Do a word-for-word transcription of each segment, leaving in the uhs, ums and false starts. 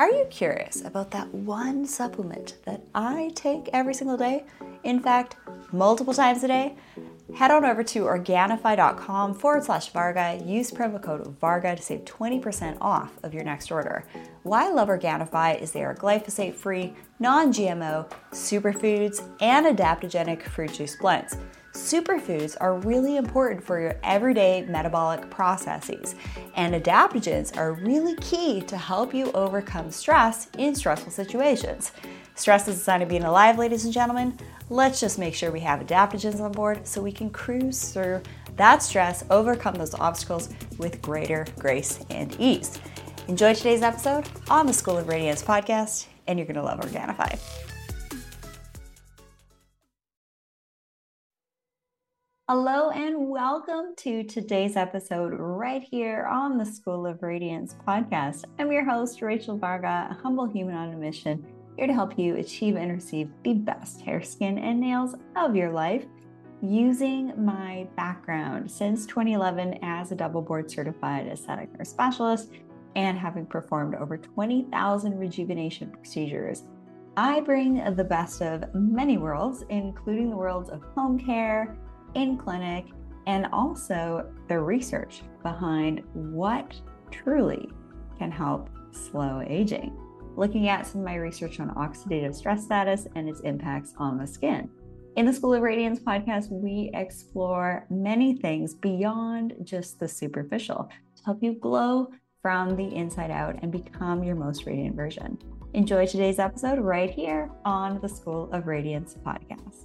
Are you curious about that one supplement that I take every single day? In fact, multiple times a day? Head on over to Organifi.com forward slash Varga. Use promo code Varga to save twenty percent off of your next order. Why I love Organifi is they are glyphosate-free, non-G M O, superfoods, and adaptogenic fruit juice blends. Superfoods are really important for your everyday metabolic processes, and adaptogens are really key to help you overcome stress in stressful situations. Stress is a sign of being alive, ladies and gentlemen. Let's just make sure we have adaptogens on board so we can cruise through that stress, overcome those obstacles with greater grace and ease. Enjoy today's episode on the School of Radiance podcast, and you're going to love Organifi. Hello and welcome to today's episode right here on the School of Radiance podcast. I'm your host, Rachel Varga, a humble human on a mission, here to help you achieve and receive the best hair, skin, and nails of your life using my background since twenty eleven as a double board certified aesthetic nurse specialist and having performed over twenty thousand rejuvenation procedures. I bring the best of many worlds, including the worlds of home care, in clinic, and also the research behind what truly can help slow aging. Looking at some of my research on oxidative stress status and its impacts on the skin. In the School of Radiance podcast, we explore many things beyond just the superficial to help you glow from the inside out and become your most radiant version. Enjoy today's episode right here on the School of Radiance podcast.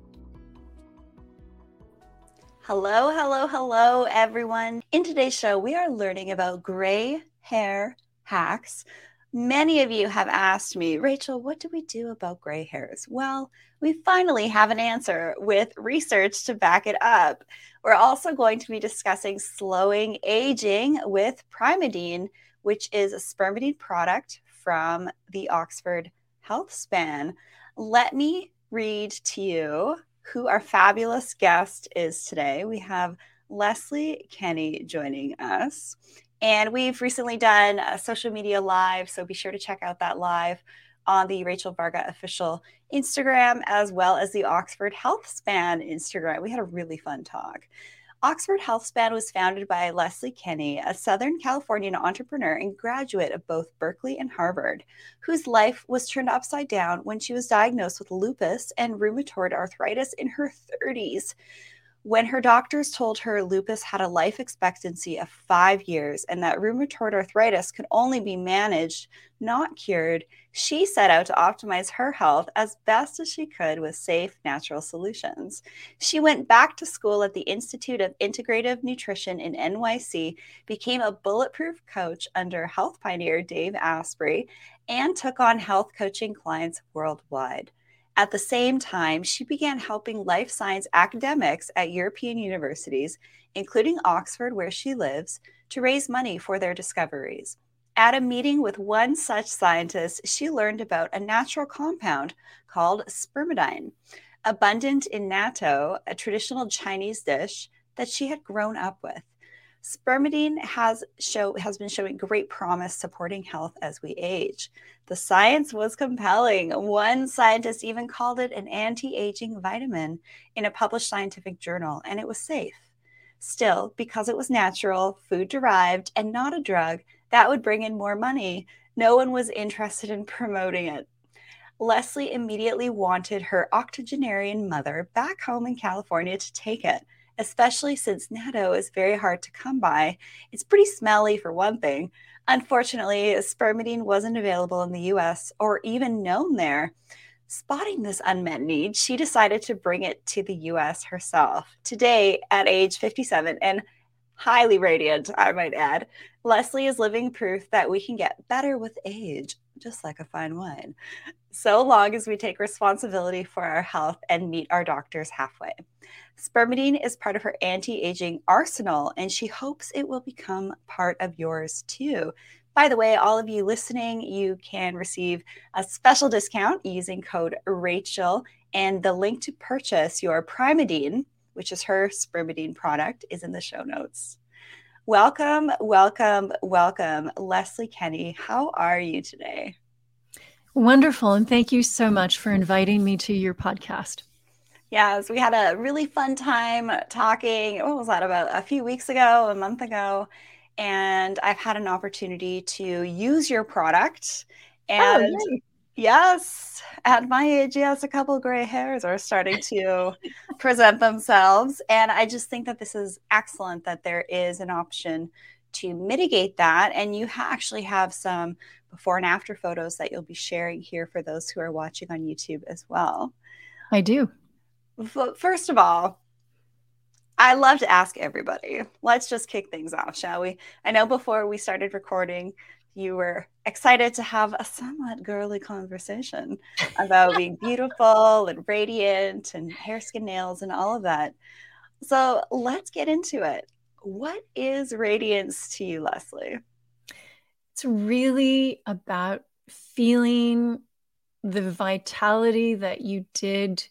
Hello, hello, hello, everyone. In today's show, we are learning about gray hair hacks. Many of you have asked me, Rachel, what do we do about gray hairs? Well, we finally have an answer with research to back it up. We're also going to be discussing slowing aging with Primeadine, which is a spermidine product from the Oxford Healthspan. Let me read to you who our fabulous guest is today. We have Leslie Kenny joining us. And we've recently done a social media live, so be sure to check out that live on the Rachel Varga official Instagram, as well as the Oxford Healthspan Instagram. We had a really fun talk. Oxford Healthspan was founded by Leslie Kenny, a Southern Californian entrepreneur and graduate of both Berkeley and Harvard, whose life was turned upside down when she was diagnosed with lupus and rheumatoid arthritis in her thirties. When her doctors told her lupus had a life expectancy of five years and that rheumatoid arthritis could only be managed, not cured, she set out to optimize her health as best as she could with safe, natural solutions. She went back to school at the Institute of Integrative Nutrition in N Y C, became a bulletproof coach under health pioneer Dave Asprey, and took on health coaching clients worldwide. At the same time, she began helping life science academics at European universities, including Oxford, where she lives, to raise money for their discoveries. At a meeting with one such scientist, she learned about a natural compound called spermidine, abundant in natto, a traditional Chinese dish that she had grown up with. Spermidine has show has been showing great promise supporting health as we age. The science was compelling. One scientist even called it an anti-aging vitamin in a published scientific journal, and it was safe. Still, because it was natural, food-derived, and not a drug that would bring in more money, no one was interested in promoting it. Leslie immediately wanted her octogenarian mother back home in California to take it, especially since natto is very hard to come by. It's pretty smelly for one thing. Unfortunately, spermidine wasn't available in the U S or even known there. Spotting this unmet need, she decided to bring it to the U S herself. Today, at age fifty-seven and highly radiant, I might add, Leslie is living proof that we can get better with age, just like a fine wine, so long as we take responsibility for our health and meet our doctors halfway. Spermidine is part of her anti-aging arsenal, and she hopes it will become part of yours too. By the way, all of you listening, you can receive a special discount using code Rachel, and the link to purchase your Primeadine, which is her spermidine product, is in the show notes. Welcome, welcome, welcome, Leslie Kenney. How are you today? Wonderful. And thank you so much for inviting me to your podcast. Yes, we had a really fun time talking. What was that, about a few weeks ago, a month ago? And I've had an opportunity to use your product. Oh, And yay. yes, at my age, yes, a couple gray hairs are starting to present themselves. And I just think that this is excellent that there is an option to mitigate that. And you ha- actually have some before and after photos that you'll be sharing here for those who are watching on YouTube as well. I do. First of all, I love to ask everybody. Let's just kick things off, shall we? I know before we started recording, you were excited to have a somewhat girly conversation about being beautiful and radiant and hair, skin, nails, and all of that. So let's get into it. What is radiance to you, Leslie? It's really about feeling the vitality that you did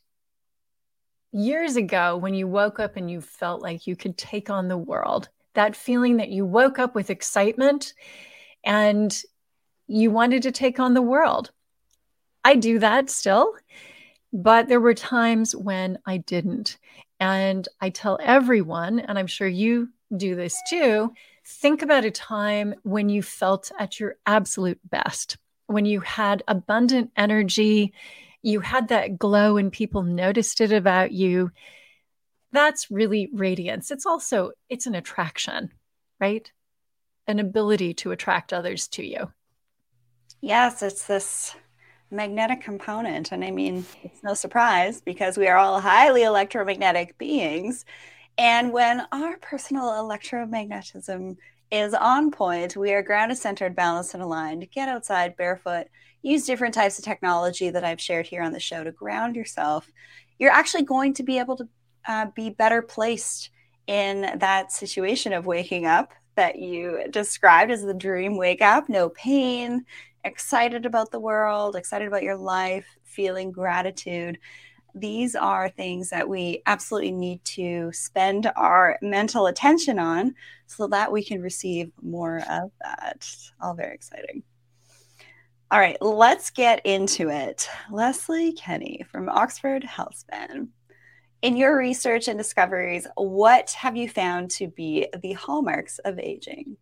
years ago when you woke up and you felt like you could take on the world. That feeling that you woke up with excitement and you wanted to take on the world. I do that still, but there were times when I didn't. And I tell everyone, and I'm sure you do this too, think about a time when you felt at your absolute best, when you had abundant energy, you had that glow and people noticed it about you. That's really radiance. It's also, it's an attraction, right? An ability to attract others to you. Yes, it's this magnetic component. And I mean, it's no surprise because we are all highly electromagnetic beings. And when our personal electromagnetism is on point, we are grounded, centered, balanced, and aligned. Get outside barefoot, use different types of technology that I've shared here on the show to ground yourself. You're actually going to be able to uh, be better placed in that situation of waking up that you described as the dream wake up, no pain, excited about the world, excited about your life, feeling gratitude. These are things that we absolutely need to spend our mental attention on so that we can receive more of that. All very exciting. All right, let's get into it. Leslie Kenney from Oxford Healthspan. In your research and discoveries, what have you found to be the hallmarks of aging?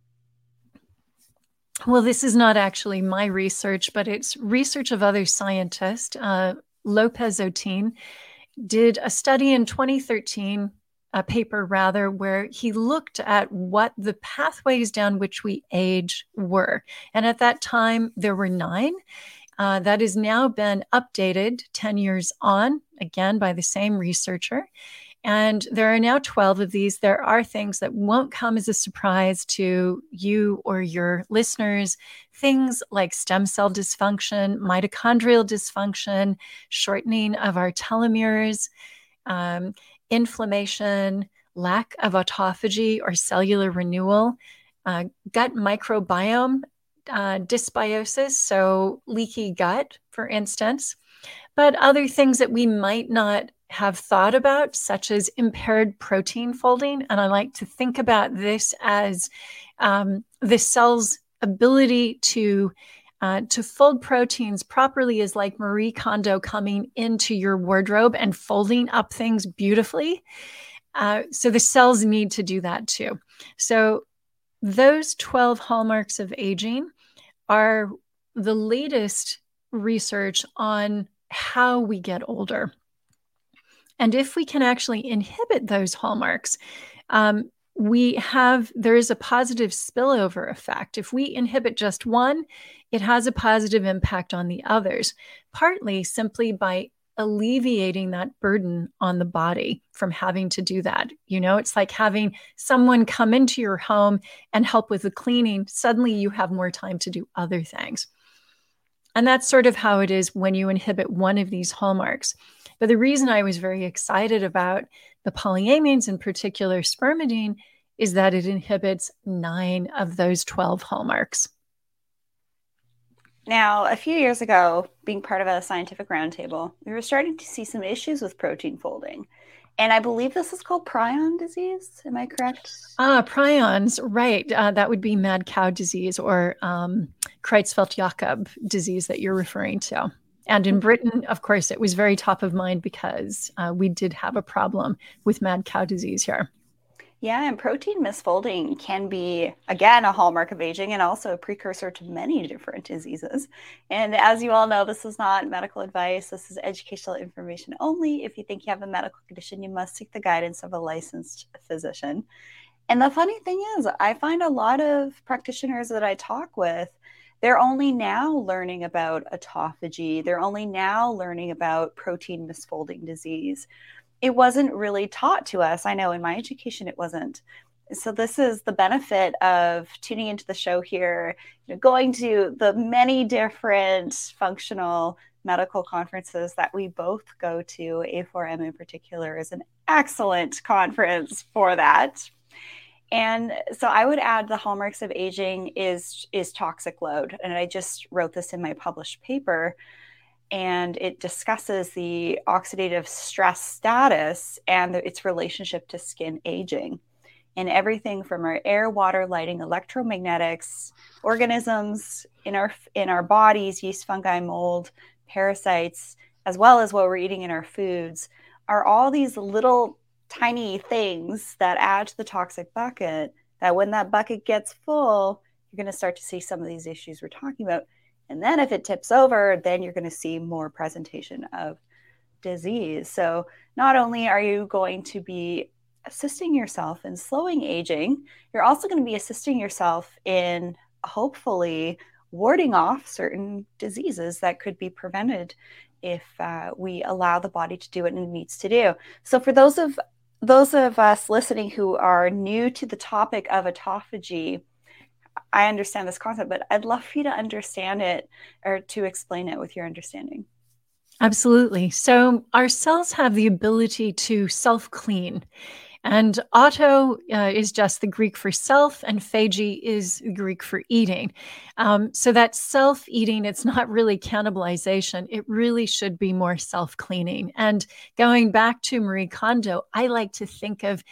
Well, this is not actually my research, but it's research of other scientists. Uh, Lopez Otin did a study in twenty thirteen, a paper rather, where he looked at what the pathways down which we age were. And at that time, there were nine. Uh, that has now been updated ten years on, again, by the same researcher. And there are now twelve of these. There are things that won't come as a surprise to you or your listeners. Things like stem cell dysfunction, mitochondrial dysfunction, shortening of our telomeres, um, inflammation, lack of autophagy or cellular renewal, uh, gut microbiome uh, dysbiosis, so leaky gut, for instance, but other things that we might not have thought about, such as impaired protein folding. And I like to think about this as um, the cell's ability to uh, to fold proteins properly is like Marie Kondo coming into your wardrobe and folding up things beautifully. Uh, so the cells need to do that too. So those twelve hallmarks of aging are the latest research on how we get older. And if we can actually inhibit those hallmarks, um, we have, there is a positive spillover effect. If we inhibit just one, it has a positive impact on the others, partly simply by alleviating that burden on the body from having to do that. You know, it's like having someone come into your home and help with the cleaning. Suddenly you have more time to do other things. And that's sort of how it is when you inhibit one of these hallmarks. But the reason I was very excited about the polyamines, in particular spermidine, is that it inhibits nine of those twelve hallmarks. Now, a few years ago, being part of a scientific roundtable, we were starting to see some issues with protein folding. And I believe this is called prion disease. Am I correct? Ah, prions, right. Uh, that would be mad cow disease or um, Creutzfeldt-Jakob disease that you're referring to. And in Britain, of course, it was very top of mind because uh, we did have a problem with mad cow disease here. Yeah, and protein misfolding can be, again, a hallmark of aging and also a precursor to many different diseases. And as you all know, this is not medical advice. This is educational information only. If you think you have a medical condition, you must seek the guidance of a licensed physician. And the funny thing is, I find a lot of practitioners that I talk with, they're only now learning about autophagy. They're only now learning about protein misfolding disease. It wasn't really taught to us. I know in my education it wasn't. So this is the benefit of tuning into the show here, you know, going to the many different functional medical conferences that we both go to. A four M in particular is an excellent conference for that. And so I would add the hallmarks of aging is is toxic load. And I just wrote this in my published paper. And it discusses the oxidative stress status and the, its relationship to skin aging. And everything from our air, water, lighting, electromagnetics, organisms in our in our bodies, yeast, fungi, mold, parasites, as well as what we're eating in our foods, are all these little tiny things that add to the toxic bucket, that when that bucket gets full, you're going to start to see some of these issues we're talking about. And then if it tips over, then you're going to see more presentation of disease. So not only are you going to be assisting yourself in slowing aging, you're also going to be assisting yourself in hopefully warding off certain diseases that could be prevented if uh, we allow the body to do what it needs to do. So for those of those of us listening who are new to the topic of autophagy, I understand this concept, but I'd love for you to understand it or to explain it with your understanding. Absolutely. So our cells have the ability to self-clean. And auto uh, is just the Greek for self, and phagy is Greek for eating. Um, so that self-eating, it's not really cannibalization. It really should be more self-cleaning. And going back to Marie Kondo, I like to think of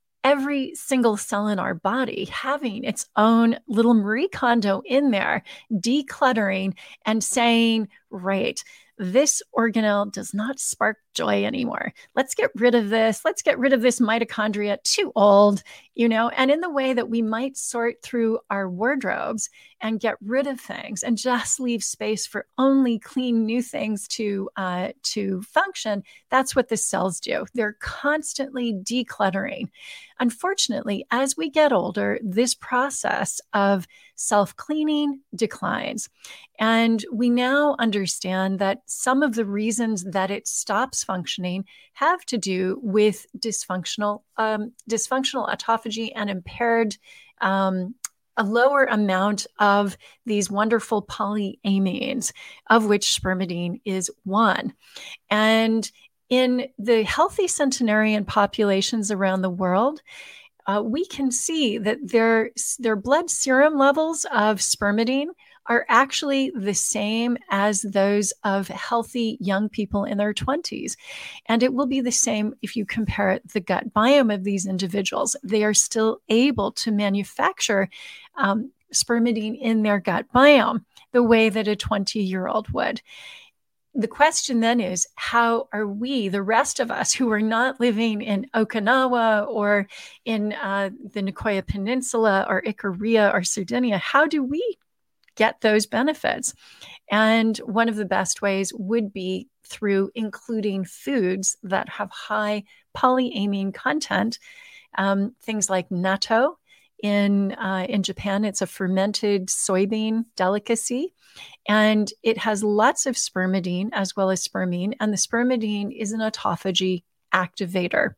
every single cell in our body having its own little Marie Kondo in there, decluttering and saying, right, this organelle does not spark joy anymore. Let's get rid of this. Let's get rid of this mitochondria, too old, you know, and in the way that we might sort through our wardrobes and get rid of things and just leave space for only clean new things to, uh, to function. That's what the cells do. They're constantly decluttering. Unfortunately, as we get older, this process of self-cleaning declines. And we now understand that some of the reasons that it stops functioning have to do with dysfunctional, um, dysfunctional autophagy and impaired um, a lower amount of these wonderful polyamines, of which spermidine is one. And in the healthy centenarian populations around the world, uh, we can see that their, their blood serum levels of spermidine are actually the same as those of healthy young people in their twenties. And it will be the same if you compare the gut biome of these individuals. They are still able to manufacture um, spermidine in their gut biome the way that a twenty-year-old would. The question then is, how are we, the rest of us who are not living in Okinawa or in uh, the Nicoya Peninsula or Ikaria or Sardinia, how do we get those benefits? And one of the best ways would be through including foods that have high polyamine content, um, things like natto. In, uh, in Japan, it's a fermented soybean delicacy, and it has lots of spermidine as well as spermine, and the spermidine is an autophagy activator.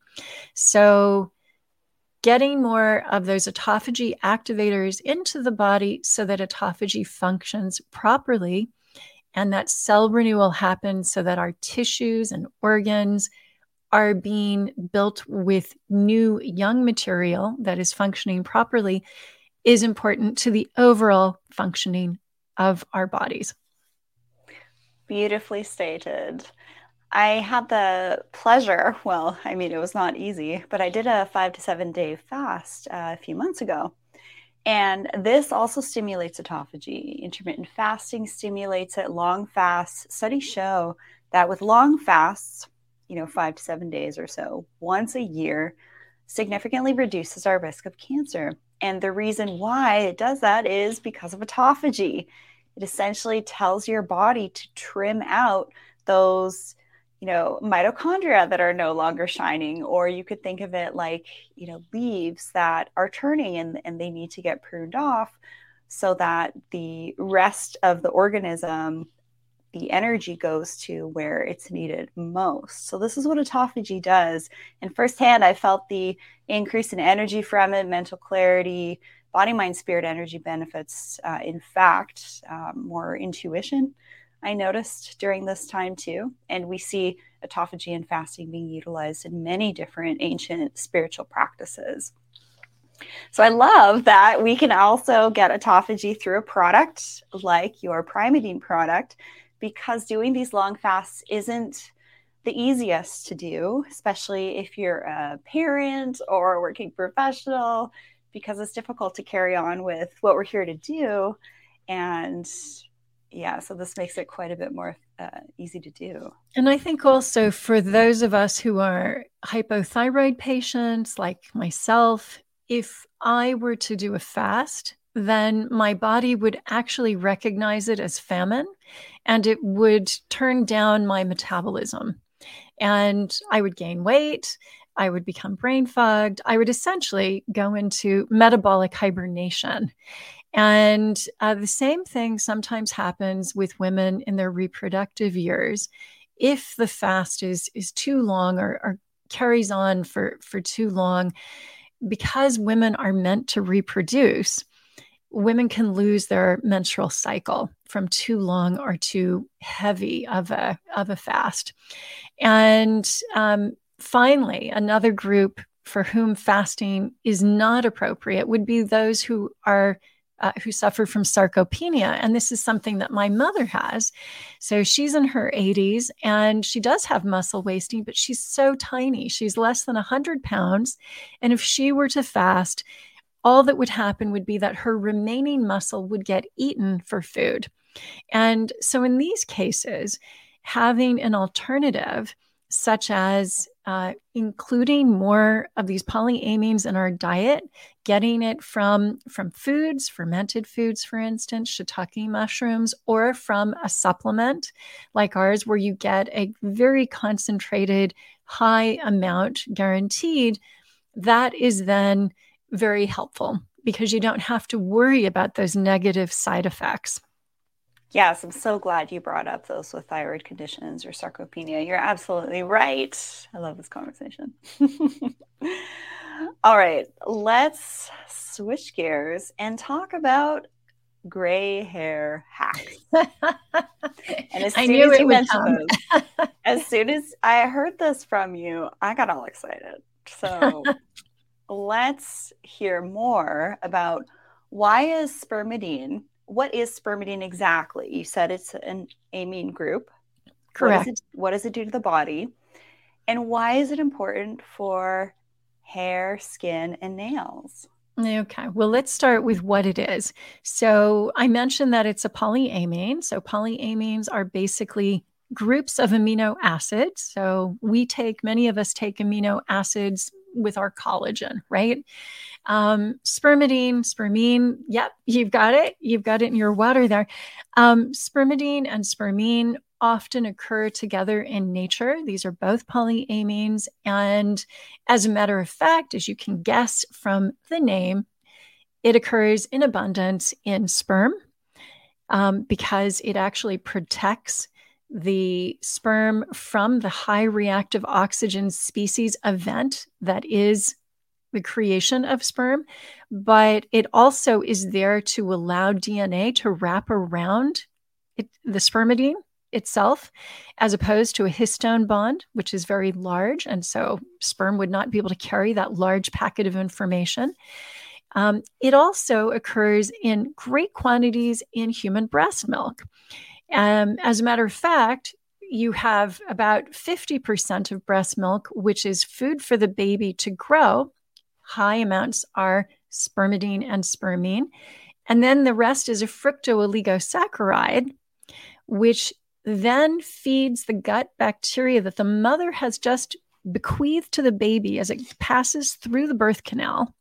So getting more of those autophagy activators into the body so that autophagy functions properly and that cell renewal happens so that our tissues and organs are being built with new young material that is functioning properly is important to the overall functioning of our bodies. Beautifully stated. I had the pleasure, well, I mean, it was not easy, but I did a five to seven day fast uh, a few months ago. And this also stimulates autophagy. Intermittent fasting stimulates it, long fasts. Studies show that with long fasts, you know, five to seven days or so, once a year, significantly reduces our risk of cancer. And the reason why it does that is because of autophagy. It essentially tells your body to trim out those, you know, mitochondria that are no longer shining, or you could think of it like, you know, leaves that are turning and, and they need to get pruned off so that the rest of the organism, the energy goes to where it's needed most. So this is what autophagy does. And firsthand, I felt the increase in energy from it, mental clarity, body, mind, spirit energy benefits. Uh, in fact, um, more intuition I noticed during this time too. And we see autophagy and fasting being utilized in many different ancient spiritual practices. So I love that we can also get autophagy through a product like your Primeadine product, because doing these long fasts isn't the easiest to do, especially if you're a parent or a working professional, because it's difficult to carry on with what we're here to do. And yeah, so this makes it quite a bit more uh, easy to do. And I think also for those of us who are hypothyroid patients like myself, if I were to do a fast, then my body would actually recognize it as famine and it would turn down my metabolism. And I would gain weight. I would become brain fogged. I would essentially go into metabolic hibernation. And uh, the same thing sometimes happens with women in their reproductive years. If the fast is, is too long or, or carries on for, for too long, because women are meant to reproduce, women can lose their menstrual cycle from too long or too heavy of a, of a fast. And um, finally, another group for whom fasting is not appropriate would be those who are Uh, who suffer from sarcopenia. And this is something that my mother has. So she's in her eighties and she does have muscle wasting, but she's so tiny. She's less than one hundred pounds. And if she were to fast, all that would happen would be that her remaining muscle would get eaten for food. And so in these cases, having an alternative such as uh, including more of these polyamines in our diet, getting it from, from foods, fermented foods, for instance, shiitake mushrooms, or from a supplement like ours, where you get a very concentrated, high amount guaranteed, that is then very helpful because you don't have to worry about those negative side effects. Yes, I'm so glad you brought up those with thyroid conditions or sarcopenia. You're absolutely right. I love this conversation. All right, let's switch gears and talk about gray hair hacks. And as I soon knew as it you would mentioned come. those, as soon as I heard this from you, I got all excited. So let's hear more about why is spermidine. What is spermidine exactly? You said it's an amine group. Correct. What, is it, what does it do to the body? And why is it important for hair, skin, and nails? Okay, well, let's start with what it is. So I mentioned that it's a polyamine. So polyamines are basically groups of amino acids. So we take, many of us take amino acids with our collagen, right? Um, spermidine, spermine, yep, you've got it. You've got it in your water there. Um, spermidine and spermine often occur together in nature. These are both polyamines. And as a matter of fact, as you can guess from the name, it occurs in abundance in sperm um, because it actually protects the sperm from the high reactive oxygen species event that is the creation of sperm, but it also is there to allow D N A to wrap around it, the spermidine itself, as opposed to a histone bond, which is very large. And so sperm would not be able to carry that large packet of information. Um, it also occurs in great quantities in human breast milk. Um, as a matter of fact, you have about fifty percent of breast milk, which is food for the baby to grow. High amounts are spermidine and spermine. And then the rest is a fructooligosaccharide, which then feeds the gut bacteria that the mother has just bequeathed to the baby as it passes through the birth canal.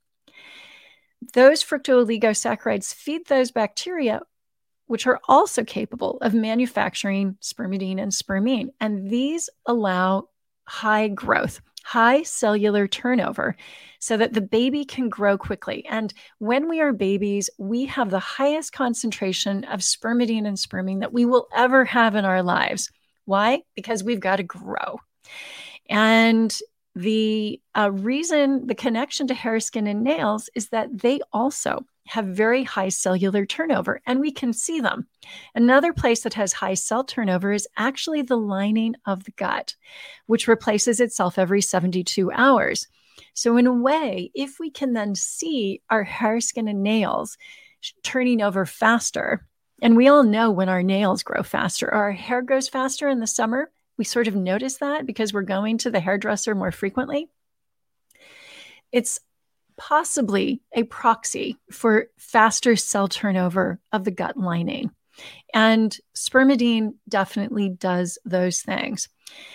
Those fructooligosaccharides feed those bacteria, which are also capable of manufacturing spermidine and spermine. And these allow high growth, high cellular turnover, so that the baby can grow quickly. And when we are babies, we have the highest concentration of spermidine and spermine that we will ever have in our lives. Why? Because we've got to grow. And the uh, reason, the connection to hair, skin, and nails is that they also have very high cellular turnover, and we can see them. Another place that has high cell turnover is actually the lining of the gut, which replaces itself every seventy-two hours. So in a way, if we can then see our hair, skin, and nails turning over faster, and we all know when our nails grow faster, or our hair grows faster in the summer, we sort of notice that because we're going to the hairdresser more frequently. It's possibly a proxy for faster cell turnover of the gut lining. And spermidine definitely does those things.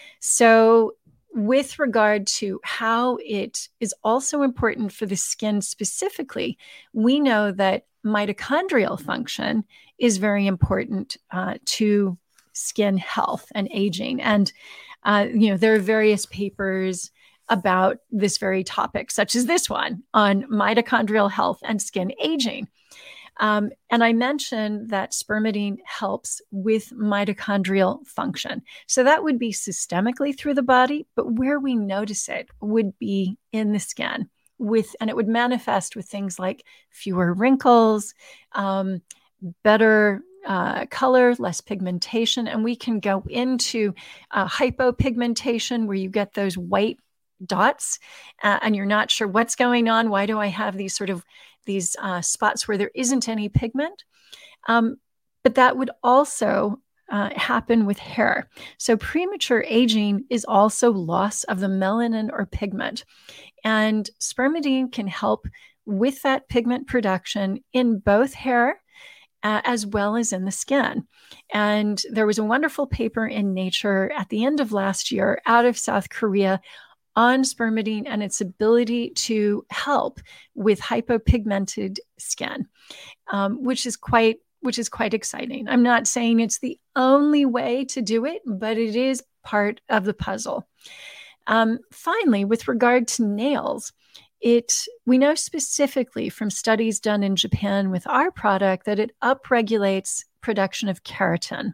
So with regard to how it is also important for the skin specifically, we know that mitochondrial function is very important uh, to skin health and aging. And, uh, you know, there are various papers about this very topic, such as this one on mitochondrial health and skin aging. Um, and I mentioned that spermidine helps with mitochondrial function. So that would be systemically through the body, but where we notice it would be in the skin with, and it would manifest with things like fewer wrinkles, um, better Uh, color, less pigmentation, and we can go into uh, hypopigmentation where you get those white dots uh, and you're not sure what's going on. Why do I have these sort of these uh, spots where there isn't any pigment? Um, but that would also uh, happen with hair. So premature aging is also loss of the melanin or pigment, and spermidine can help with that pigment production in both hair Uh, as well as in the skin. And there was a wonderful paper in Nature at the end of last year out of South Korea on spermidine and its ability to help with hypopigmented skin, um, which is quite which is quite exciting. I'm not saying it's the only way to do it, but it is part of the puzzle. Um, finally, with regard to nails, It, we know specifically from studies done in Japan with our product that it upregulates production of keratin.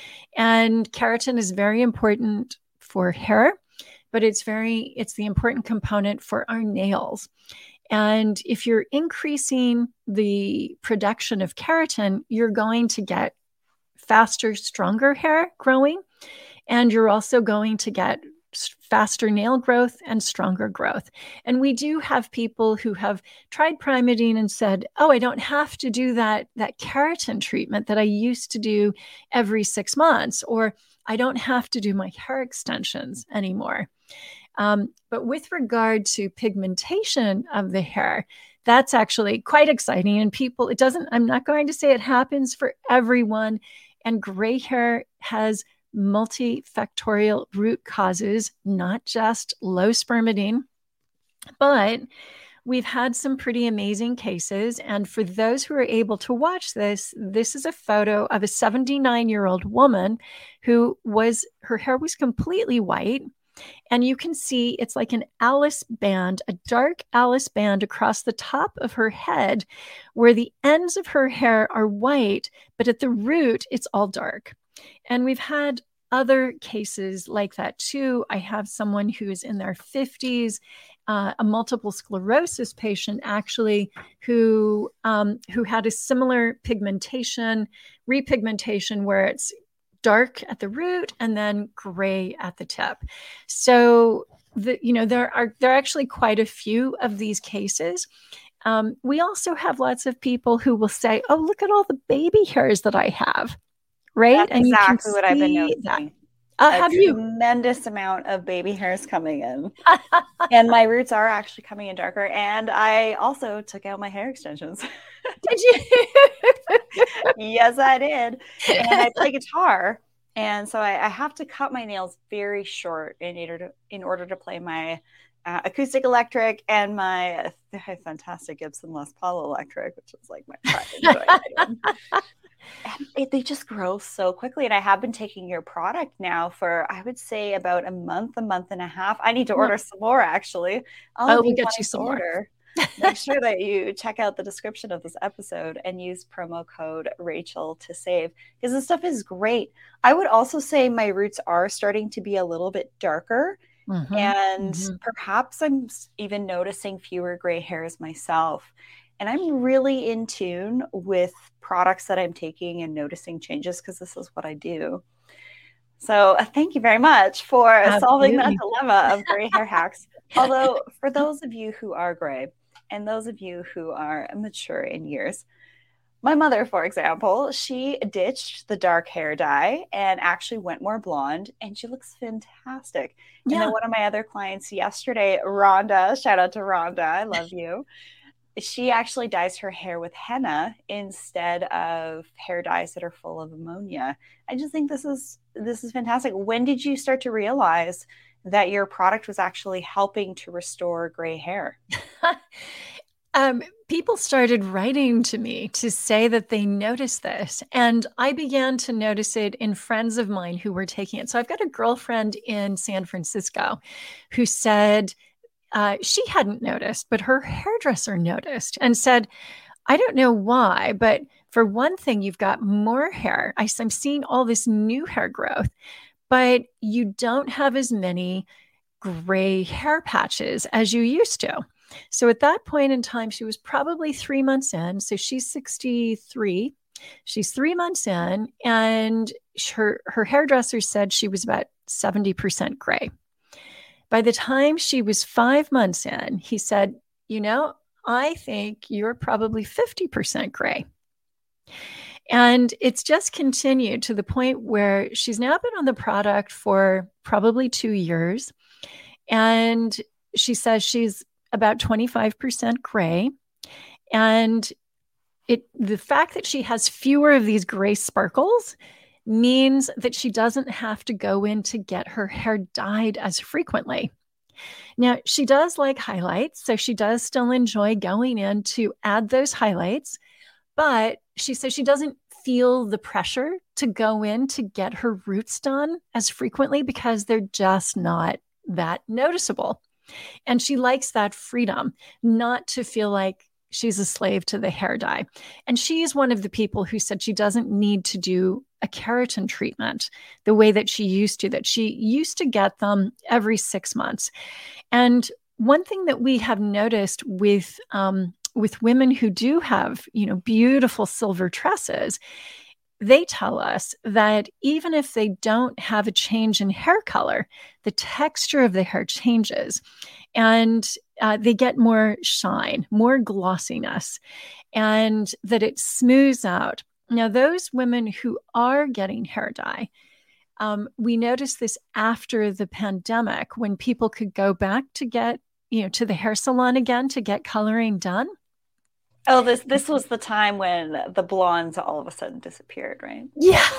And keratin is very important for hair, but it's very, it's the important component for our nails. And if you're increasing the production of keratin, you're going to get faster, stronger hair growing. And you're also going to get faster nail growth and stronger growth. And we do have people who have tried Primeadine and said, oh, I don't have to do that, that keratin treatment that I used to do every six months, or I don't have to do my hair extensions anymore. Um, but with regard to pigmentation of the hair, that's actually quite exciting. And people, it doesn't, I'm not going to say it happens for everyone. And gray hair has multifactorial root causes, not just low spermidine, but we've had some pretty amazing cases. And for those who are able to watch this, this is a photo of a seventy-nine-year-old woman who was, her hair was completely white. And you can see it's like an Alice band, a dark Alice band across the top of her head, where the ends of her hair are white, but at the root, it's all dark. And we've had other cases like that too. I have someone who is in their fifties, uh, a multiple sclerosis patient actually, who um, who had a similar pigmentation, repigmentation, where it's dark at the root and then gray at the tip. So the, you know, there are there are actually quite a few of these cases. Um, we also have lots of people who will say, "Oh, look at all the baby hairs that I have." Right. That's and exactly what I've been noticing. That. Uh, a have you? tremendous amount of baby hairs coming in. And my roots are actually coming in darker. And I also took out my hair extensions. Did you? Yes, I did. And I play guitar. And so I, I have to cut my nails very short in order to, in order to play my uh, acoustic electric and my uh, fantastic Gibson Les Paul electric, which is like my pride and joy item. And it, they just grow so quickly. And I have been taking your product now for, I would say, about a month, a month and a half. I need to order some more, actually. All oh, we got you some order. more. Make sure that you check out the description of this episode and use promo code Rachel to save, because this stuff is great. I would also say my roots are starting to be a little bit darker. Mm-hmm. And mm-hmm. perhaps I'm even noticing fewer gray hairs myself. And I'm really in tune with products that I'm taking and noticing changes, because this is what I do. So uh, thank you very much for Absolutely. solving that dilemma of gray hair hacks. Although for those of you who are gray and those of you who are mature in years, my mother, for example, she ditched the dark hair dye and actually went more blonde, and she looks fantastic. Yeah. And then one of my other clients yesterday, Rhonda, shout out to Rhonda, I love you. She actually dyes her hair with henna instead of hair dyes that are full of ammonia. I just think this is this is fantastic. When did you start to realize that your product was actually helping to restore gray hair? um, people started writing to me to say that they noticed this. And I began to notice it in friends of mine who were taking it. So I've got a girlfriend in San Francisco who said, Uh, she hadn't noticed, but her hairdresser noticed and said, I don't know why, but for one thing, you've got more hair. I, I'm seeing all this new hair growth, but you don't have as many gray hair patches as you used to. So at that point in time, she was probably three months in. So she's sixty-three. She's three months in, and her, her hairdresser said she was about seventy percent gray. By the time she was five months in, he said, you know, I think you're probably fifty percent gray. And it's just continued to the point where she's now been on the product for probably two years. And she says she's about twenty-five percent gray. And it the fact that she has fewer of these gray sparkles means that she doesn't have to go in to get her hair dyed as frequently. Now, she does like highlights, so she does still enjoy going in to add those highlights, but she says she doesn't feel the pressure to go in to get her roots done as frequently because they're just not that noticeable. And she likes that freedom, not to feel like she's a slave to the hair dye. And she's one of the people who said she doesn't need to do a keratin treatment the way that she used to, that she used to get them every six months. And one thing that we have noticed with, um, with women who do have, you know, beautiful silver tresses, they tell us that even if they don't have a change in hair color, the texture of the hair changes. And uh, they get more shine, more glossiness, and that it smooths out. Now, those women who are getting hair dye, um, we noticed this after the pandemic when people could go back to get, you know, to the hair salon again to get coloring done. Oh, this this was the time when the blondes all of a sudden disappeared, right? Yeah.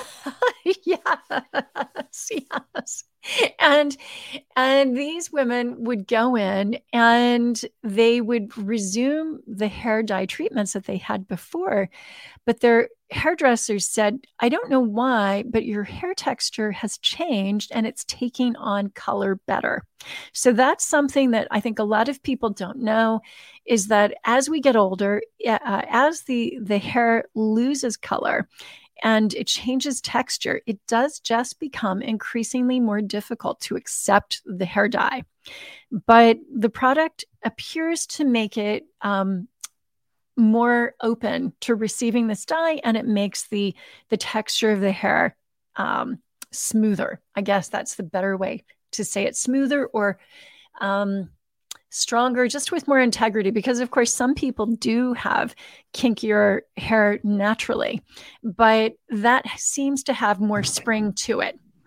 yes. Yes. And and these women would go in and they would resume the hair dye treatments that they had before. But their hairdressers said, I don't know why, but your hair texture has changed and it's taking on color better. So that's something that I think a lot of people don't know, is that as we get older, uh, as the, the hair loses color and it changes texture, it does just become increasingly more difficult to accept the hair dye. But the product appears to make it um, more open to receiving this dye, and it makes the, the texture of the hair um, smoother. I guess that's the better way to say it, smoother or um, stronger, just with more integrity, because of course some people do have kinkier hair naturally, but that seems to have more spring to it.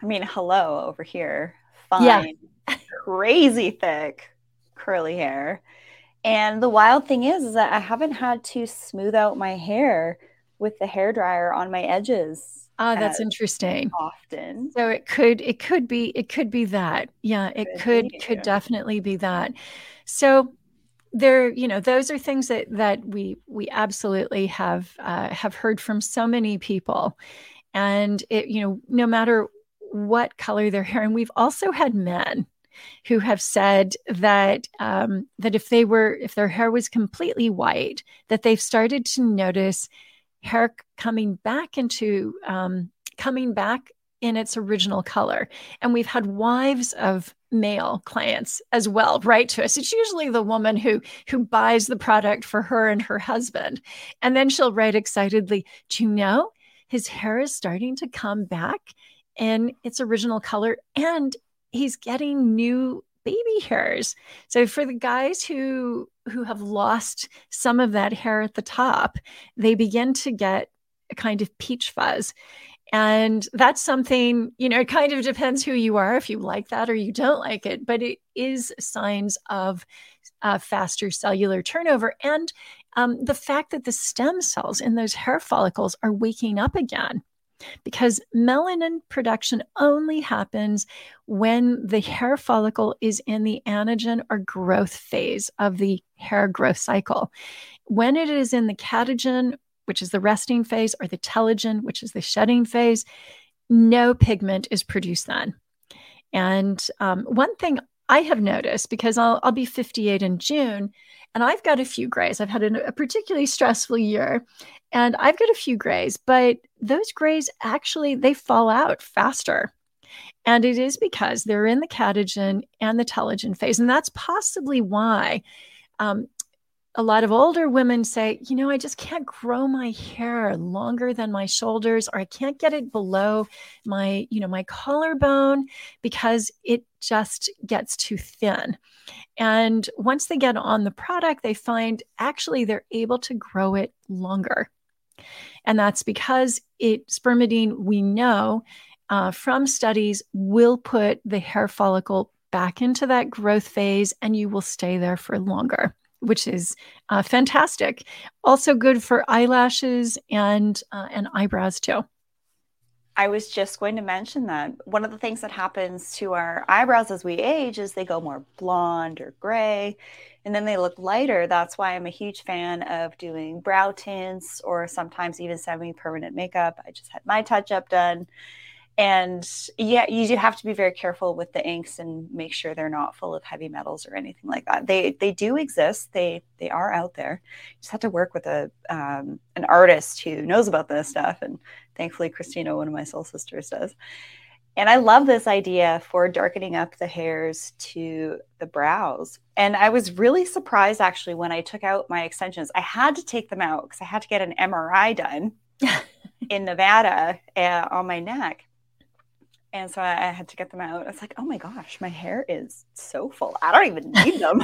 I mean, hello over here. Yeah. Fine, crazy thick curly hair. And the wild thing is, is that I haven't had to smooth out my hair with the hair dryer on my edges Ah, as that's interesting. often. So it could it could be it could be that. Yeah, it Could could be. could definitely be that. So there, you know, those are things that that we we absolutely have uh, have heard from so many people. And it, you know, no matter what color their hair, and we've also had men who have said that um, that if they were if their hair was completely white, that they've started to notice hair coming back into um, coming back in its original color. And we've had wives of male clients as well write to us. It's usually the woman who who buys the product for her and her husband, and then she'll write excitedly, "Do you know his hair is starting to come back in its original color, and he's getting new baby hairs." So for the guys who who have lost some of that hair at the top, they begin to get a kind of peach fuzz. And that's something, you know, it kind of depends who you are, if you like that or you don't like it, but it is signs of uh, faster cellular turnover. And um, the fact that the stem cells in those hair follicles are waking up again, because melanin production only happens when the hair follicle is in the anagen or growth phase of the hair growth cycle. When it is in the catagen, which is the resting phase, or the telogen, which is the shedding phase, no pigment is produced then. And um, one thing I have noticed, because I'll, I'll be fifty-eight in June, and I've got a few grays. I've had a, a particularly stressful year, and I've got a few grays, but those grays actually, they fall out faster. And it is because they're in the catagen and the telogen phase. And that's possibly why um, a lot of older women say, you know, I just can't grow my hair longer than my shoulders, or I can't get it below my, you know, my collarbone because it just gets too thin. And once they get on the product, they find actually they're able to grow it longer. And that's because it, spermidine, we know uh, from studies, will put the hair follicle back into that growth phase, and you will stay there for longer, which is uh, fantastic. Also good for eyelashes and uh, and eyebrows too. I was just going to mention that one of the things that happens to our eyebrows as we age is they go more blonde or gray, and then they look lighter. That's why I'm a huge fan of doing brow tints or sometimes even semi-permanent makeup. I just had my touch-up done. And yeah, you do have to be very careful with the inks and make sure they're not full of heavy metals or anything like that. They they do exist. They they are out there. You just have to work with a um, an artist who knows about this stuff. And thankfully, Christina, one of my soul sisters, does. And I love this idea for darkening up the hairs to the brows. And I was really surprised actually when I took out my extensions. I had to take them out because I had to get an M R I done in Nevada uh, on my neck. And so I had to get them out. It's like, oh my gosh, my hair is so full. I don't even need them.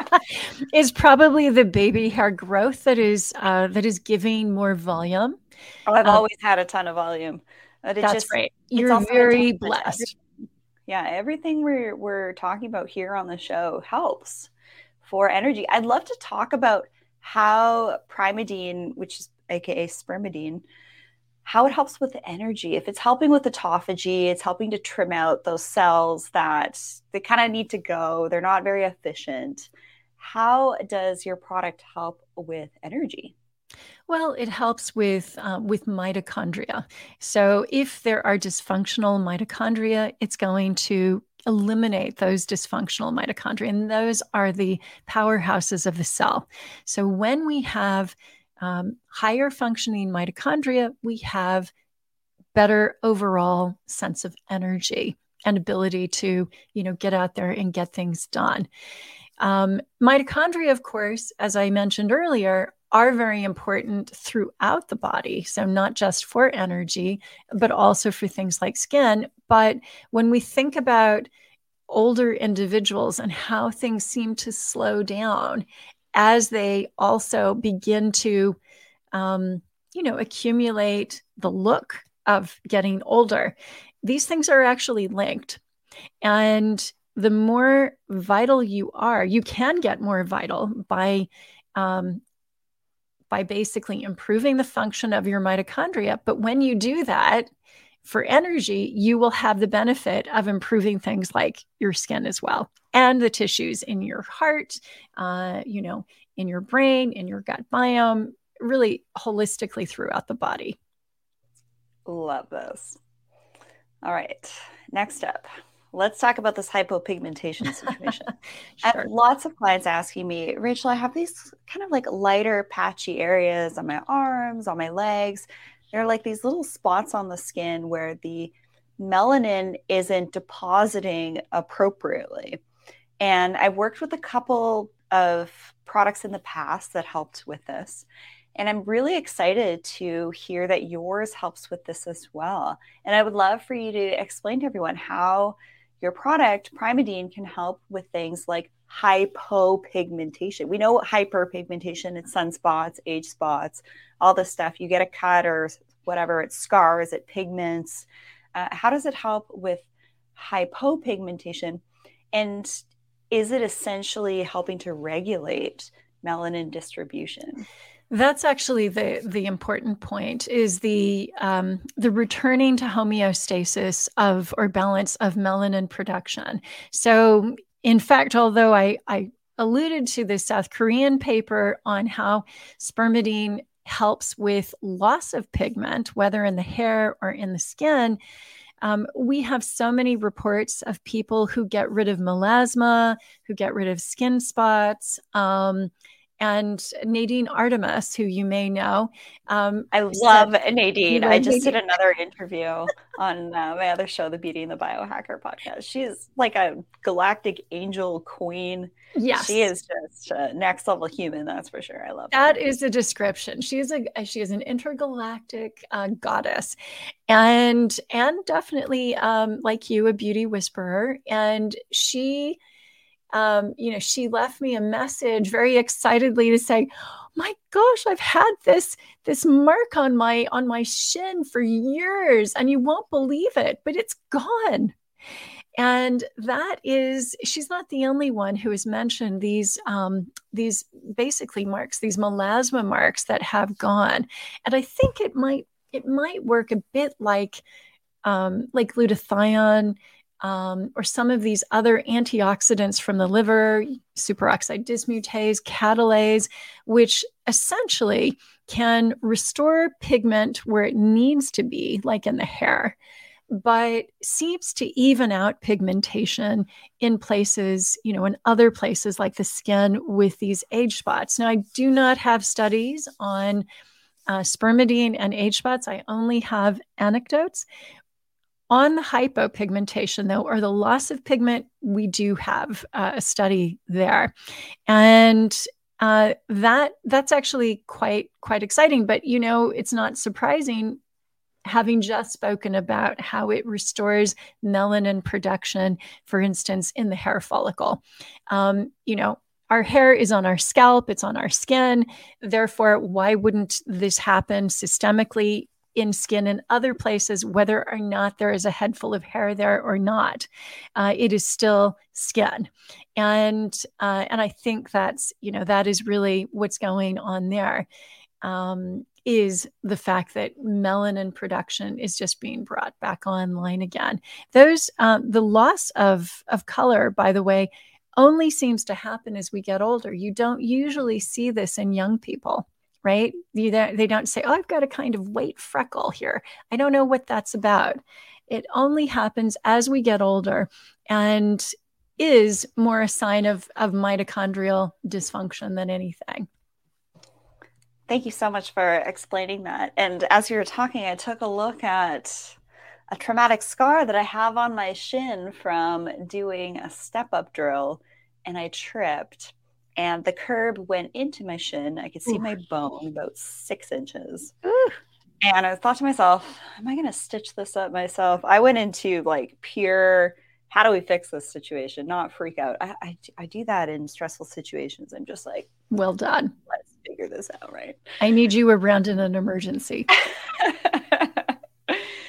It's probably the baby hair growth that is uh, that is giving more volume. Oh, I've uh, always had a ton of volume. But it that's just, right. it's You're also very blessed. everything, yeah, everything we're we're talking about here on the show helps for energy. I'd love to talk about how Primeadine, which is aka spermidine, how it helps with the energy. If it's helping with autophagy, it's helping to trim out those cells that they kind of need to go. They're not very efficient. How does your product help with energy? Well, it helps with uh, with mitochondria. So if there are dysfunctional mitochondria, it's going to eliminate those dysfunctional mitochondria, and those are the powerhouses of the cell. So when we have um, higher functioning mitochondria, we have better overall sense of energy and ability to, you know, get out there and get things done. Um, mitochondria, of course, as I mentioned earlier, are very important throughout the body. So not just for energy, but also for things like skin. But when we think about older individuals and how things seem to slow down as they also begin to, um, you know, accumulate the look of getting older, these things are actually linked. And the more vital you are, you can get more vital by um, by basically improving the function of your mitochondria. But when you do that for energy, you will have the benefit of improving things like your skin as well, and the tissues in your heart, uh, you know, in your brain, in your gut biome, really holistically throughout the body. Love this. All right, next up, let's talk about this hypopigmentation situation. Sure. I have lots of clients asking me, Rachel, I have these kind of like lighter patchy areas on my arms, on my legs. They're like these little spots on the skin where the melanin isn't depositing appropriately. And I've worked with a couple of products in the past that helped with this. And I'm really excited to hear that yours helps with this as well. And I would love for you to explain to everyone how your product, Primeadine, can help with things like hypopigmentation. We know hyperpigmentation, it's sunspots, age spots, all this stuff. You get a cut or whatever, it scars, it pigments. Uh, how does it help with hypopigmentation? And is it essentially helping to regulate melanin distribution? That's actually the the important point, is the um, the returning to homeostasis of or balance of melanin production. So, in fact, although I, I alluded to the South Korean paper on how spermidine helps with loss of pigment, whether in the hair or in the skin, Um, we have so many reports of people who get rid of melasma, who get rid of skin spots. Um, and Nadine Artemis, who you may know. Um, I love said, Nadine. love I just Nadine. did another interview on uh, my other show, the Beauty and the Biohacker podcast. She's like a galactic angel queen. Yes. She is just a next level human, that's for sure. I love that. her. That is a description. She is a she is an intergalactic uh, goddess, and and definitely um, like you, a beauty whisperer. And she, um, you know, she left me a message very excitedly to say, "My gosh, I've had this this mark on my on my shin for years, and you won't believe it, but it's gone." And that is, she's not the only one who has mentioned these, um, these basically marks, these melasma marks that have gone. And I think it might, it might work a bit like, um, like glutathione, um, or some of these other antioxidants from the liver, superoxide dismutase, catalase, which essentially can restore pigment where it needs to be, like in the hair, but seems to even out pigmentation in places, you know, in other places like the skin with these age spots. Now, I do not have studies on uh, spermidine and age spots. I only have anecdotes. On the hypopigmentation, though, or the loss of pigment, we do have uh, a study there. And uh, that that's actually quite, quite exciting. But, you know, it's not surprising, having just spoken about how it restores melanin production, for instance, in the hair follicle. Um, you know, our hair is on our scalp, it's on our skin. Therefore, why wouldn't this happen systemically in skin and other places, whether or not there is a head full of hair there or not? Uh, it is still skin. And, uh, and I think that's, you know, that is really what's going on there. Um, is the fact that melanin production is just being brought back online again. Those, um, the loss of, of color, by the way, only seems to happen as we get older. You don't usually see this in young people, right? You, they don't say, oh, I've got a kind of white freckle here. I don't know what that's about. It only happens as we get older and is more a sign of, of mitochondrial dysfunction than anything. Thank you so much for explaining that. And as you were talking, I took a look at a traumatic scar that I have on my shin from doing a step-up drill, and I tripped, and the curb went into my shin. I could see Ooh. my bone about six inches. Ooh. And I thought to myself, am I going to stitch this up myself? I went into like pure, how do we fix this situation? Not freak out. I, I, I do that in stressful situations. I'm just like, well done. Let's figure this out, right? I need you around in an emergency.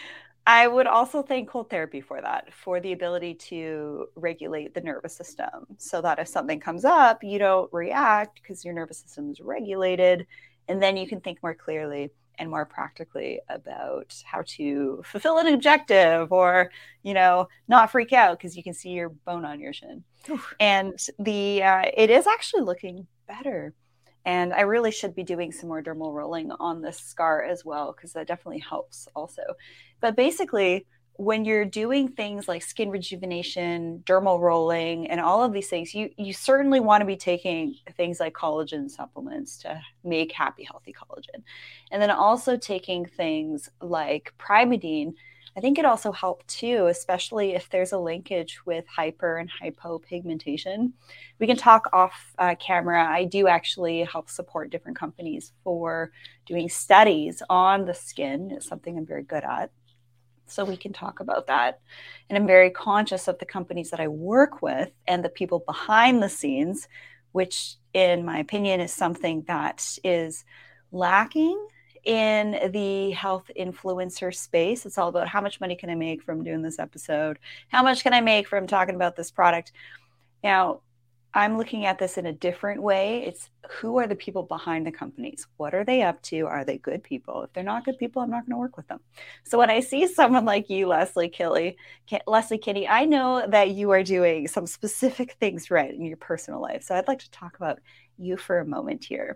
I would also thank cold therapy for that, for the ability to regulate the nervous system so that if something comes up, you don't react because your nervous system is regulated. And then you can think more clearly and more practically about how to fulfill an objective or, you know, not freak out because you can see your bone on your shin. Oof. And the uh, it is actually looking better. And I really should be doing some more dermal rolling on this scar as well, because that definitely helps also. But basically, when you're doing things like skin rejuvenation, dermal rolling, and all of these things, you, you certainly want to be taking things like collagen supplements to make happy, healthy collagen. And then also taking things like Primeadine. I think it also helped too, especially if there's a linkage with hyper and hypopigmentation. We can talk off uh, camera. I do actually help support different companies for doing studies on the skin. It's something I'm very good at. So we can talk about that. And I'm very conscious of the companies that I work with and the people behind the scenes, which in my opinion is something that is lacking in the health influencer space. It's all about how much money can I make from doing this episode? How much can I make from talking about this product? Now, I'm looking at this in a different way. It's who are the people behind the companies? What are they up to? Are they good people? If they're not good people, I'm not going to work with them. So when I see someone like you, Leslie Kelly, Leslie Kinney, I know that you are doing some specific things right in your personal life. So I'd like to talk about you for a moment here.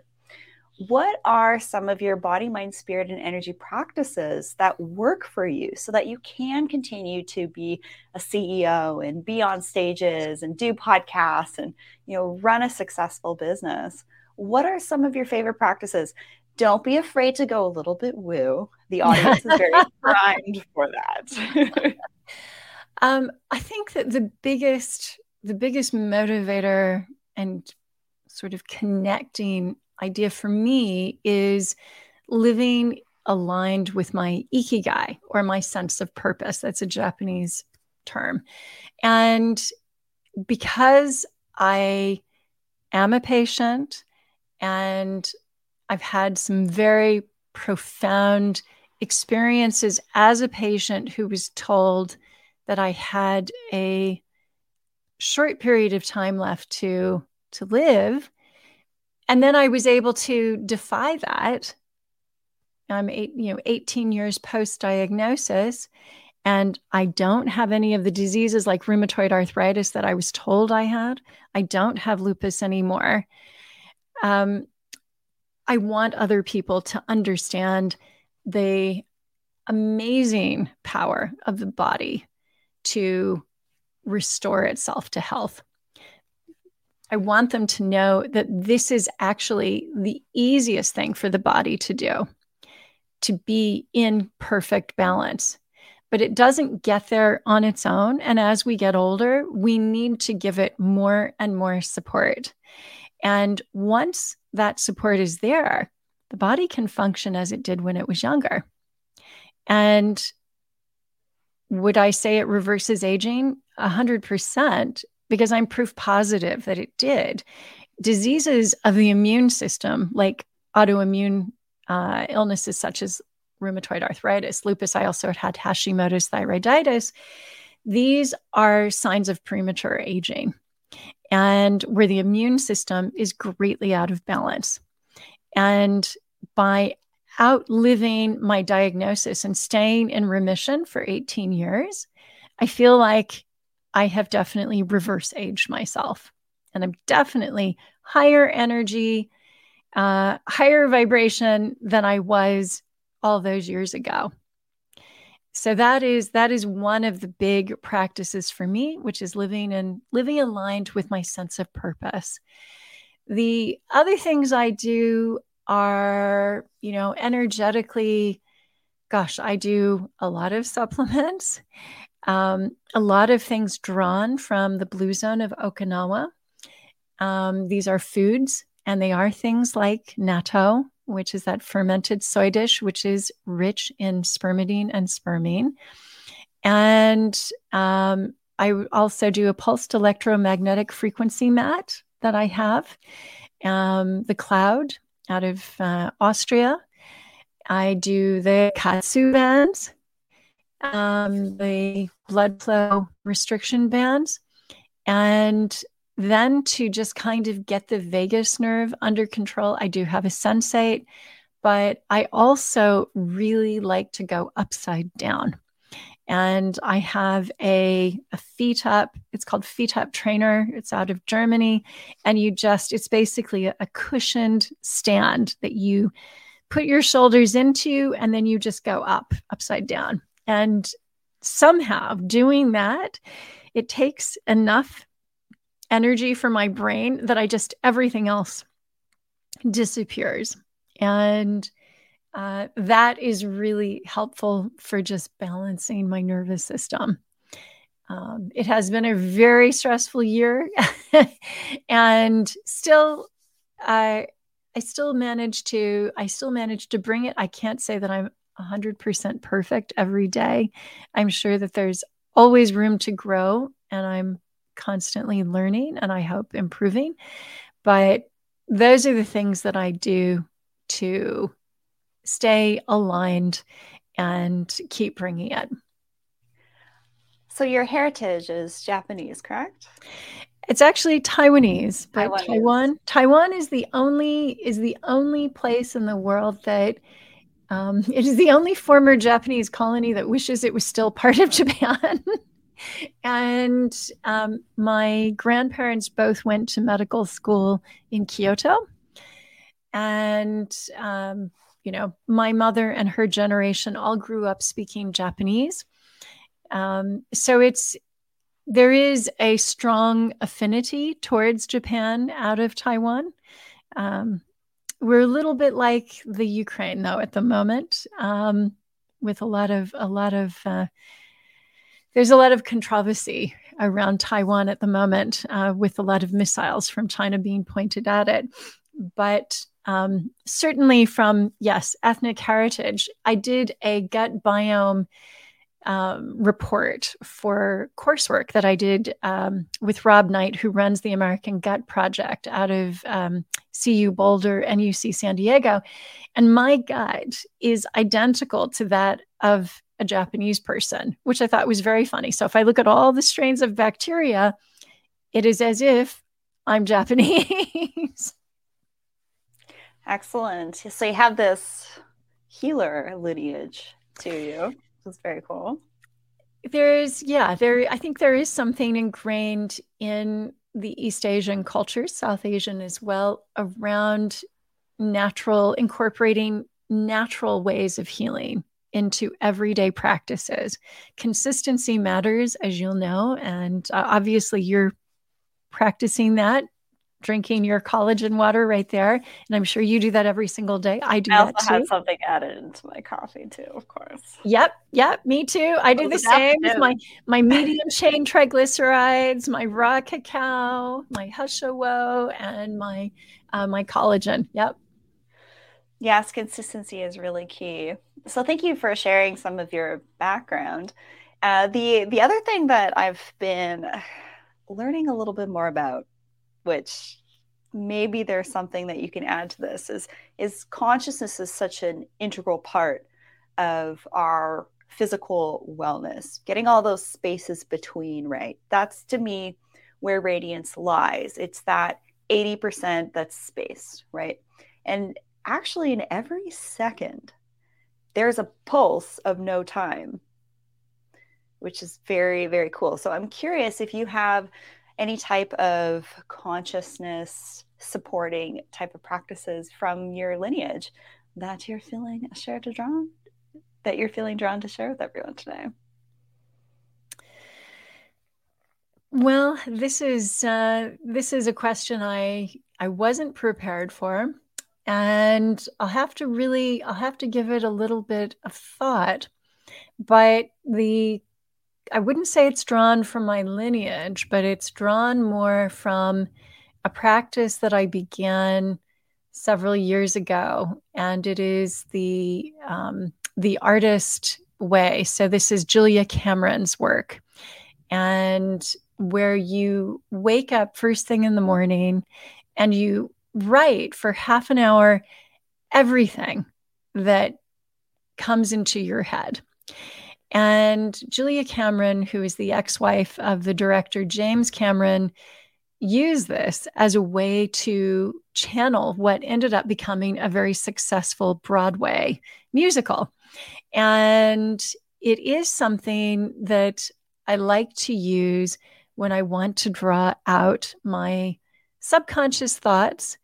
What are some of your body, mind, spirit, and energy practices that work for you so that you can continue to be a C E O and be on stages and do podcasts and, you know, run a successful business? What are some of your favorite practices? Don't be afraid to go a little bit woo. The audience is very primed for that. um, I think that the biggest, the biggest motivator and sort of connecting idea for me is living aligned with my ikigai, or my sense of purpose. That's a Japanese term. And because I am a patient and I've had some very profound experiences as a patient who was told that I had a short period of time left to, to live, and then I was able to defy that. I'm eight, you know, eighteen years post-diagnosis, and I don't have any of the diseases like rheumatoid arthritis that I was told I had. I don't have lupus anymore. Um, I want other people to understand the amazing power of the body to restore itself to health. I want them to know that this is actually the easiest thing for the body to do, to be in perfect balance. But it doesn't get there on its own. And as we get older, we need to give it more and more support. And once that support is there, the body can function as it did when it was younger. And would I say it reverses aging? A hundred percent. Because I'm proof positive that it did. Diseases of the immune system, like autoimmune uh, illnesses such as rheumatoid arthritis, lupus, I also had Hashimoto's thyroiditis. These are signs of premature aging, and where the immune system is greatly out of balance. And by outliving my diagnosis and staying in remission for eighteen years, I feel like I have definitely reverse aged myself, and I'm definitely higher energy, uh, higher vibration than I was all those years ago. So that is, that is one of the big practices for me, which is living and living aligned with my sense of purpose. The other things I do are, you know, energetically, gosh, I do a lot of supplements. Um, a lot of things drawn from the blue zone of Okinawa. Um, these are foods, and they are things like natto, which is that fermented soy dish, which is rich in spermidine and spermine. And um, I also do a pulsed electromagnetic frequency mat that I have, um, the Cloud out of uh, Austria. I do the Katsu bands. um, the blood flow restriction bands, and then to just kind of get the vagus nerve under control, I do have a sensate, but I also really like to go upside down. And I have a, a feet up, it's called Feet Up Trainer. It's out of Germany. And you just, it's basically a, a cushioned stand that you put your shoulders into, and then you just go up, upside down. And somehow doing that, it takes enough energy for my brain that I just, everything else disappears. And uh, that is really helpful for just balancing my nervous system. Um, it has been a very stressful year, and still, I I still manage to I still manage to bring it. I can't say that I'm one hundred percent perfect every day. I'm sure that there's always room to grow, and I'm constantly learning, and I hope improving. But those are the things that I do to stay aligned and keep bringing it. So your heritage is Japanese, correct? It's actually Taiwanese, but Taiwanese. Taiwan Taiwan is the only is the only place in the world that um, it is the only former Japanese colony that wishes it was still part of Japan. And um, my grandparents both went to medical school in Kyoto. And, um, you know, my mother and her generation all grew up speaking Japanese. Um, so it's, there is a strong affinity towards Japan out of Taiwan. Um, we're a little bit like the Ukraine, though, at the moment, um, with a lot of, a lot of, uh, there's a lot of controversy around Taiwan at the moment, uh, with a lot of missiles from China being pointed at it. But um, certainly from, yes, ethnic heritage, I did a gut biome um, report for coursework that I did um, with Rob Knight, who runs the American Gut Project out of um, C U Boulder and U C San Diego. And my gut is identical to that of a Japanese person, which I thought was very funny. So if I look at all the strains of bacteria, it is as if I'm Japanese. Excellent. So you have this healer lineage to you. That's very cool. There is, yeah, there. I think there is something ingrained in the East Asian culture, South Asian as well, around natural, incorporating natural ways of healing into everyday practices. Consistency matters, as you'll know, and uh, obviously you're practicing that, drinking your collagen water right there. And I'm sure you do that every single day. I do I also that too. had something added into my coffee too, of course. Yep, yep, me too. I do the same with my, my medium chain triglycerides, my raw cacao, my Hushawo, and my uh, my collagen. Yep. Yes, consistency is really key. So thank you for sharing some of your background. Uh, the the other thing that I've been learning a little bit more about, which maybe there's something that you can add to this, is is consciousness is such an integral part of our physical wellness, getting all those spaces between, right? That's to me where radiance lies. It's that eighty percent that's spaced, right? And actually in every second, there's a pulse of no time, which is very, very cool. So I'm curious if you have any type of consciousness supporting type of practices from your lineage that you're feeling shared to drawn, that you're feeling drawn to share with everyone today. Well, this is uh, this is a question I I wasn't prepared for, and I'll have to really I'll have to give it a little bit of thought. But the I wouldn't say it's drawn from my lineage, but it's drawn more from a practice that I began several years ago, and it is the um, the artist way. So this is Julia Cameron's work, and where you wake up first thing in the morning and you write for half an hour everything that comes into your head. And Julia Cameron, who is the ex-wife of the director James Cameron, used this as a way to channel what ended up becoming a very successful Broadway musical. And it is something that I like to use when I want to draw out my subconscious thoughts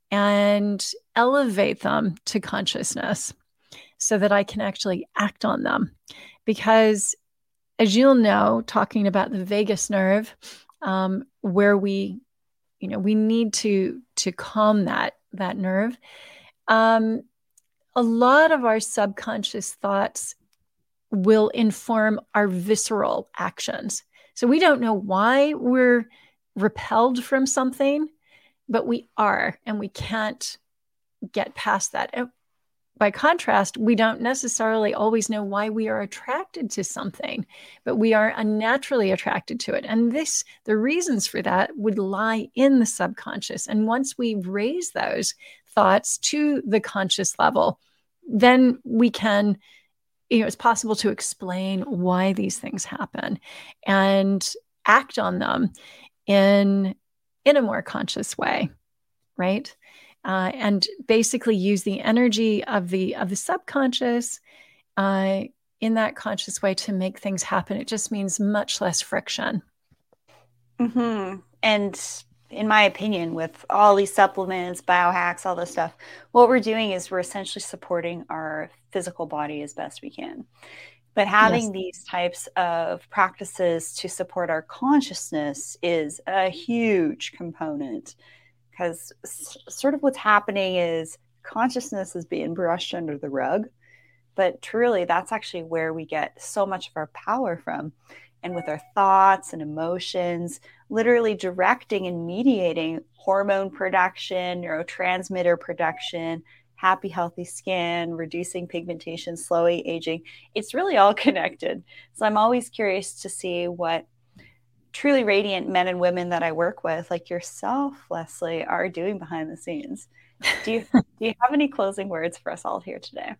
and elevate them to consciousness so that I can actually act on them. Because as you'll know, talking about the vagus nerve, um, where we, you know, we need to, to calm that, that nerve. Um, a lot of our subconscious thoughts will inform our visceral actions. So we don't know why we're repelled from something, but we are, and we can't get past that. And by contrast, we don't necessarily always know why we are attracted to something, but we are unnaturally attracted to it. And this, the reasons for that would lie in the subconscious. And once we raise those thoughts to the conscious level, then we can, you know, it's possible to explain why these things happen and act on them in, in a more conscious way, right? Uh, and basically use the energy of the of the subconscious uh, in that conscious way to make things happen. It just means much less friction. Mm-hmm. And in my opinion, with all these supplements, biohacks, all this stuff, what we're doing is we're essentially supporting our physical body as best we can. But having yes. these types of practices to support our consciousness is a huge component. Because sort of what's happening is consciousness is being brushed under the rug, but truly that's actually where we get so much of our power from. And with our thoughts and emotions, literally directing and mediating hormone production, neurotransmitter production, happy, healthy skin, reducing pigmentation, slowing aging, it's really all connected. So I'm always curious to see what truly radiant men and women that I work with, like yourself, Leslie, are doing behind the scenes. Do you do you have any closing words for us all here today?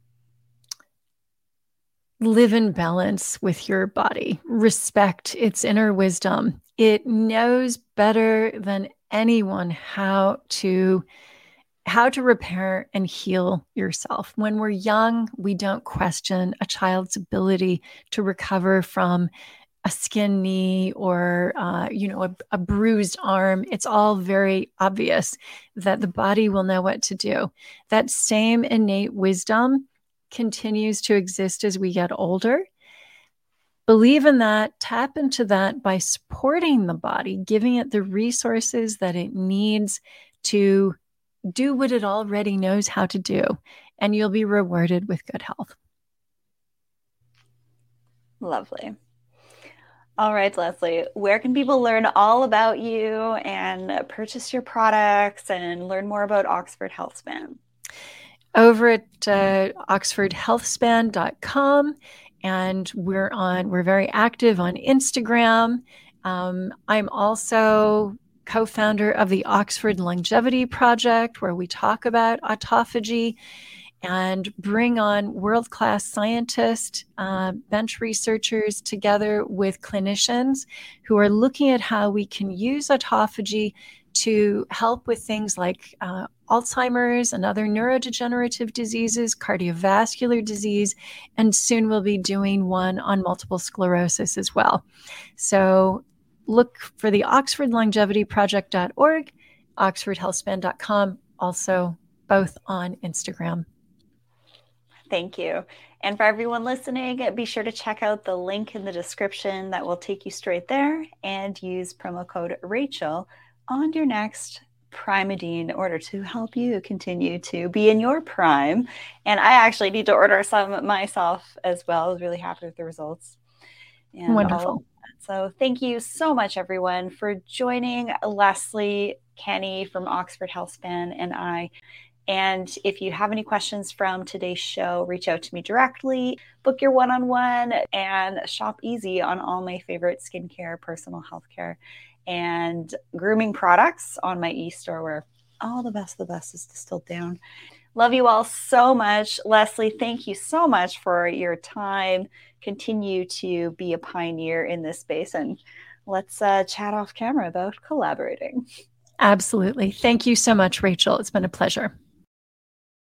Live in balance with your body. Respect its inner wisdom. It knows better than anyone how to how to repair and heal yourself. When we're young, we don't question a child's ability to recover from a skin knee or, uh, you know, a, a bruised arm. It's all very obvious that the body will know what to do. That same innate wisdom continues to exist as we get older. Believe in that, tap into that by supporting the body, giving it the resources that it needs to do what it already knows how to do, and you'll be rewarded with good health. Lovely. All right, Leslie, where can people learn all about you and purchase your products and learn more about Oxford Healthspan? Over at uh, oxford healthspan dot com, and we're on, we're very active on Instagram. Um, I'm also co-founder of the Oxford Longevity Project, where we talk about autophagy and bring on world-class scientists, uh, bench researchers together with clinicians who are looking at how we can use autophagy to help with things like uh, Alzheimer's and other neurodegenerative diseases, cardiovascular disease, and soon we'll be doing one on multiple sclerosis as well. So look for the oxford longevity project dot org, oxford healthspan dot com, also both on Instagram. Thank you. And for everyone listening, be sure to check out the link in the description that will take you straight there, and use promo code Rachel on your next Primeadine in order to help you continue to be in your prime. And I actually need to order some myself as well. I was really happy with the results. And wonderful. All so thank you so much, everyone, for joining Leslie, Kenny from Oxford Healthspan, and I. And if you have any questions from today's show, reach out to me directly, book your one-on-one, and shop easy on all my favorite skincare, personal healthcare, and grooming products on my e-store, where all the best of the best is distilled down. Love you all so much. Leslie, thank you so much for your time. Continue to be a pioneer in this space, and let's uh, chat off camera about collaborating. Absolutely. Thank you so much, Rachel. It's been a pleasure.